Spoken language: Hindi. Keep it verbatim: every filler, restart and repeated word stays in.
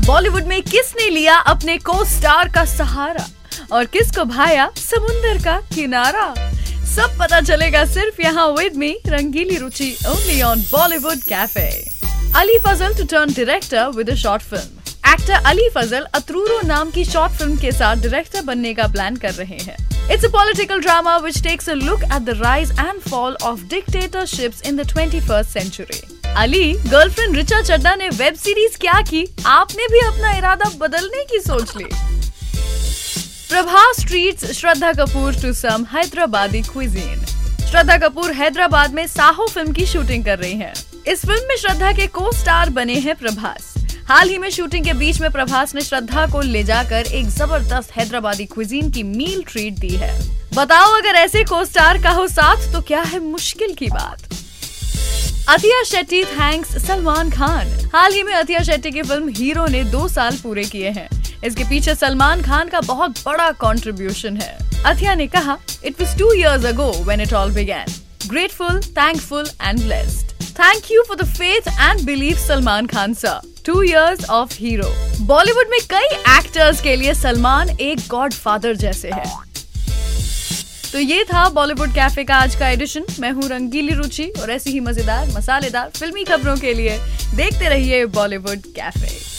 बॉलीवुड में किसने लिया अपने को स्टार का सहारा और किसको भाया समुंदर का किनारा, सब पता चलेगा सिर्फ यहाँ with me Rangili Ruchi only on Bollywood cafe. Ali Fazal to turn director with a short film. Actor Ali Fazal अतरूरो नाम की शॉर्ट फिल्म के साथ डायरेक्टर बनने का प्लान कर रहे हैं। It's a political drama which takes a look at the rise and fall of dictatorships in the twenty-first century. Ali girlfriend Richa Chadha ने वेब सीरीज क्या की, आपने भी अपना इरादा बदलने की सोच ली। Prabhas treats Shraddha Kapoor to some Hyderabadi cuisine. Shraddha Kapoor Hyderabad में साहो फिल्म की शूटिंग कर रही हैं। इस फिल्म में श्रद्धा के को स्टार बने हैं प्रभास। हाल ही में शूटिंग के बीच में प्रभास ने श्रद्धा को ले जाकर एक जबरदस्त हैदराबादी क्विजीन की मील ट्रीट दी है। बताओ अगर ऐसे को स्टार का हो साथ तो क्या है मुश्किल की बात। अतिया शेट्टी थैंक्स सलमान खान। हाल ही में अतिया शेट्टी की फिल्म हीरो ने दो साल पूरे किए हैं। इसके पीछे सलमान खान का बहुत बड़ा कंट्रीब्यूशन है। अतिया ने कहा, it was two years ago when it all began, grateful, thankful and blessed. Thank you for the faith and belief Salman Khan sir. Two years of hero. Bollywood में कई एक्टर्स के लिए सलमान एक गॉड फादर जैसे हैं। तो ये था बॉलीवुड कैफे का आज का एडिशन। मैं हूँ रंगीली रुचि और ऐसी ही मजेदार मसालेदार फिल्मी खबरों के लिए देखते रहिए बॉलीवुड कैफे।